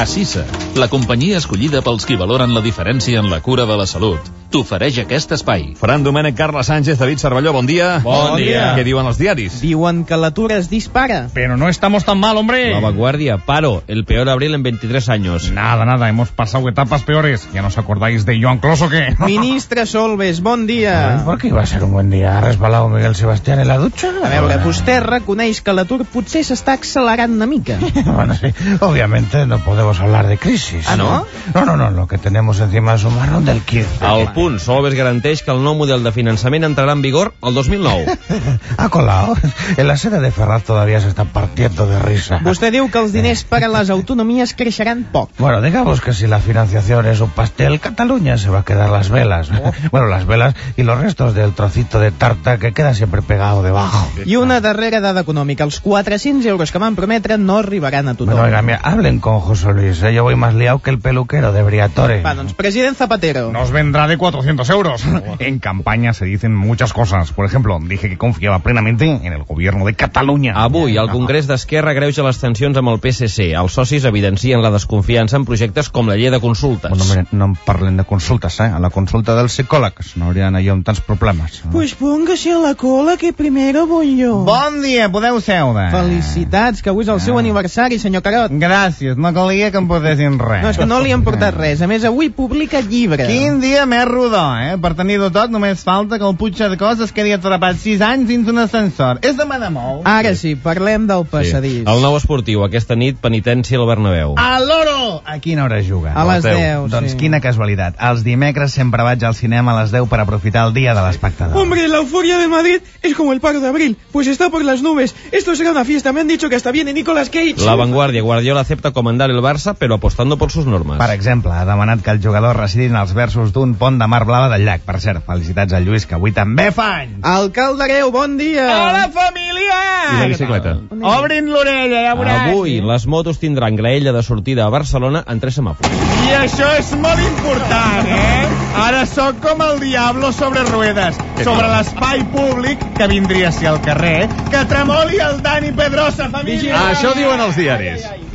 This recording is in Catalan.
Acisa, la companyia escollida pels qui valoren la diferència en la cura de la salut, t'ofereix aquest espai. Fran Domènech, Carla Sánchez, David Cervelló, bon dia. Bon dia. Què diuen els diaris? Diuen que l'atur es dispara. Pero no estamos tan mal, hombre. La Vanguardia, paro, el peor abril en 23 años. Nada, hemos pasado etapas peores. ¿Ya no os acordáis de Joan Clos o qué? Ministre Solbes, bon dia. ¿Por qué iba a ser un buen día? ¿Ha resbalado Miguel Sebastián en la ducha? A veure, vostè reconeix que l'atur potser s'està accelerant una mica. Bueno, sí, obviamente no podemos hablar de crisis. ¿Ah, no? No, lo que tenemos encima es un marrón del 15. Al punt, Solbes garanteix que el nou model de finançament entrarà en vigor el 2009. Ha colado. En la sede de Ferraz todavía se está partiendo de risa. Vostè diu que els diners per a les autonomies creixeran poc. Bueno, digamos que si la financiación es un pastel, Cataluña se va a quedar las velas. Bueno, las velas y los restos del trocito de tarta que queda siempre pegado debajo. I una darrera dada econòmica. Els 400 euros que van prometre no arribaran a tothom. Bueno, oiga, mira, hablen con José Luis, yo voy más liado que el peluquero de Briatore. Va, doncs, president Zapatero. Nos vendrá de 400 euros. En campaña se dicen muchas cosas. Por ejemplo, dije que confiaba plenamente en el gobierno de Cataluña. Avui, el Congrés d'Esquerra greuja les tensions amb el PSC. Els socis evidencien la desconfiança en projectes com la llei de consultes. Bueno, miren, no em parlen de consultes, A la consulta dels psicòlegs no haurien allò amb tants problemes. Pues póngase a la cola que primero voy yo. Bon dia, podeu seure. Felicitats, que avui és el seu aniversari, senyor Carot. Gràcies, no calia que em posessin res. No, és que no li han portat res. A més, avui publica llibre. Quin dia més rodó, Per tenir-ho tot només falta que el Puigcercós es quedi atrapat 6 anys dins un ascensor. És demanar molt. Ara sí, parlem del passadís. El nou esportiu, aquesta nit, penitència al Bernabéu. A l'Oro! A quina hora juga? A les 10, Doncs sí. quina casualitat. Els dimecres sempre vaig al cinema a les 10 per aprofitar el dia de l'espectador. Hombre, la euforia del Madrid es como el paro de abril, pues está por las nubes. Esto será una fiesta, me han dicho que hasta viene Nicolas Cage. La Vanguardia, Guardiola acepta comandar el Barça, però apostando por sus normas. Per exemple, ha demanat que els jugadors residin als versos d'un pont de mar blava del llac. Per cert, felicitats a Lluís, que avui també fa anys. Alcalde bon dia. Hola, família! I la bicicleta? Obrin l'orella, ja veuràs. Avui, les motos tindran graella de sortida a Barcelona en 3 semàfors. I això és molt important, Ara sóc com el Diablo sobre ruedes, sobre l'espai públic, que vindria a ser al carrer, que tremoli el Dani Pedrosa, família! Això diuen els diaris.